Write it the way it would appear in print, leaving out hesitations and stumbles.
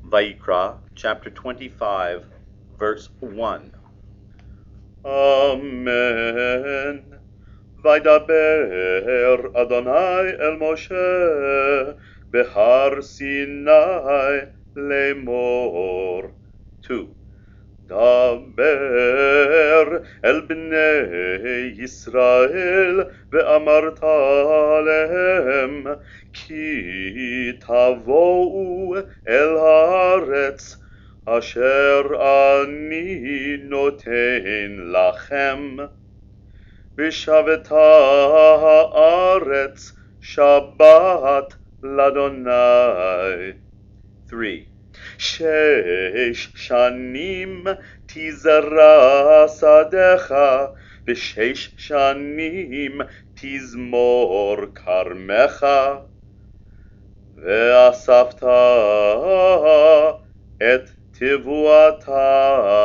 Vayikra, chapter 25, verse 1. Amen. Vaydaber Adonai el Moshe behar Sinai lemor. 2. דבר אל בני ישראל ואמרת להם כי תבואו אל הארץ אשר אני נותן לכם ושבתה הארץ שבת לאדוני. 3. 6 שנים תזרע שדך, ו6 שנים תזמור כרמך, ואספת את תבואתה